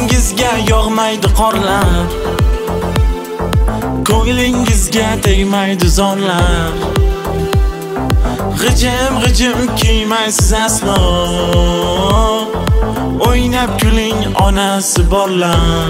Yuzingizga yog'maydi qorlar, ko'nglingizga tegmaydi zorlar. G'ijim kiymaysiz aslo, o'ynab kuling onasi borlar.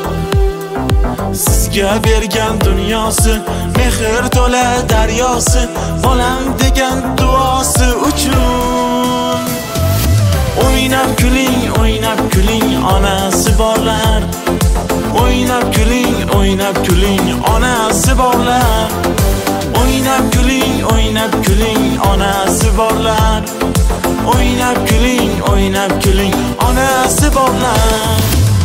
Sizga bergan dunyosi, mehr to'la daryosi, bolam degan duosi uchun. O'ynab kuling onasi borlar. O'ynab kuling onasi borlar. O'ynab kuling onasi borlar. O'ynab kuling onasi borlar.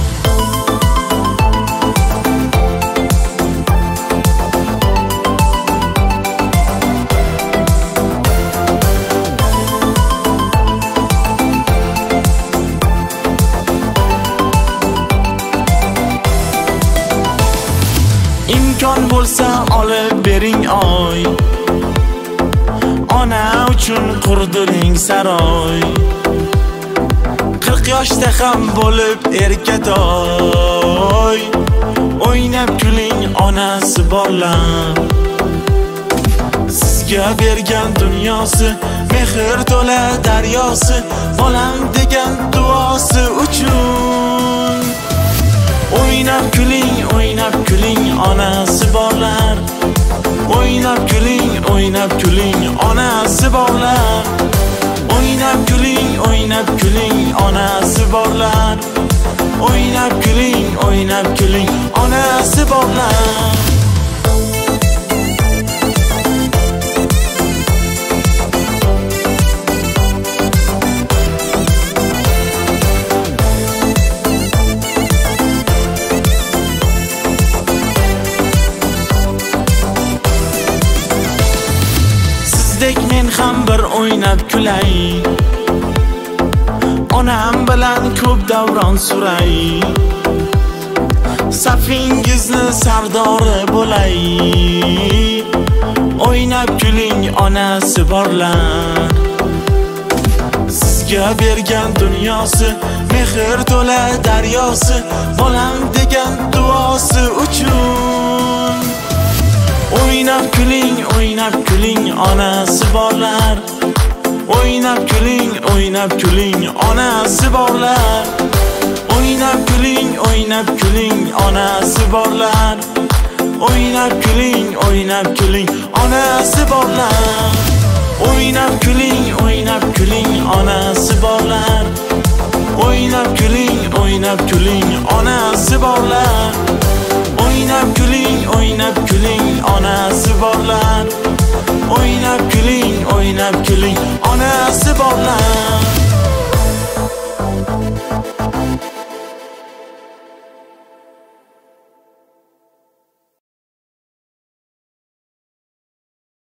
İmkon bo'lsa olib bering oy, ona uchun qurdiring saroy. 40 yoshda ham bo'lib erkatoy. O'ynab kuling onasi borlar. Sizga bergan dunyosi, mehr to'la daryosi, bolam degan duosi uchun. O'ynab kuling onasi borlar. O'ynab kuling onasi borlar. O'ynab kuling onasi borlar. O'ynab kuling onasi borlar. Sizdek men ham bir o'ynab kulay, onam bilan ko'p davron suray. Safingizni sardori bo'lay. O'ynab kuling onasi borlar. Sizga bergan dunyosi, mehr to'la daryosi, bolam degan duosi uchun. O'ynab kuling onasi borlar. O'ynab kuling onasi borlar. O'ynab kuling onasi borlar. O'ynab kuling onasi borlar. O'ynab kuling onasi borlar. O'ynab kuling onasi borlar. O'ynab kuling onasi borlar. O'ynab kuling onasi borlar.